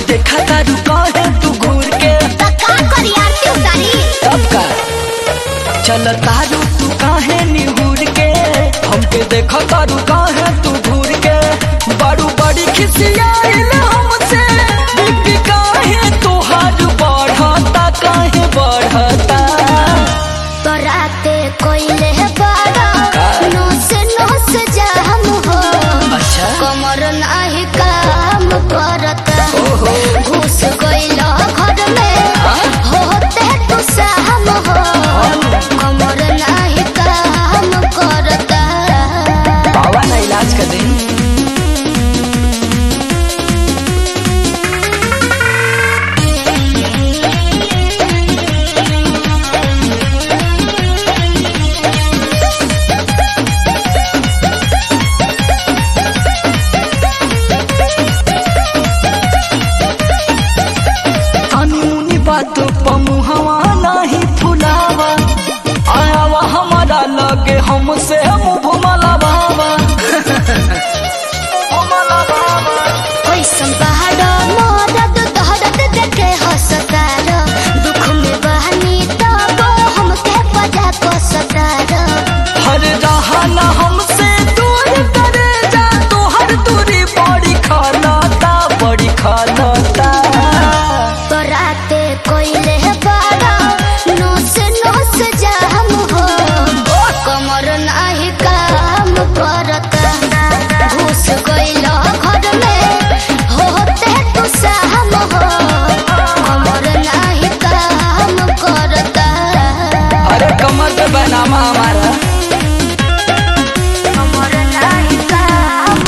देखा तारू काहे तू घूर के तो का करी आरती उतारी तब का चल तारू तू काहे निहुर के हमके देखा तारू काहे तू घूर के बड़ू बड़ी खिसियाइल हमसे बीपी काहे तोहार बढ़ता काहे बढ़ता तो राते कोइले बाड़ा नोस जाम हो अच्छा कमर नाही काम करता घुस गइल घर में होते तू साम हो कमर नाही काम करता बाबा ना इलाज कर दे बात पमुहवा नहीं फुलावा आवा हमारा लगे हमसे मुँह मलावा कैसन पहाड़ मरद दहरद देखे हंसतार दुख में बहनी तब हमके बजा कसतार हर रहाना हमसे दूर करे जा तो हर दूरी बड़ी खालता तो राते कोइले बाड़ा नोस जाम हो कमर नाही काम करता घुस गइल घर में होते तू साम हो कमर नाही काम करता अरे कमर पे बनामा हमारा कमर नाही काम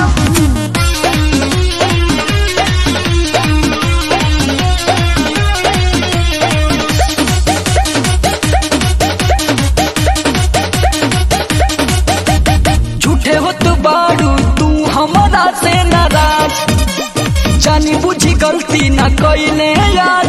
झूठे होत बाड़ू तू हमारा से नाराज जानी बुझी गलती न कइले यार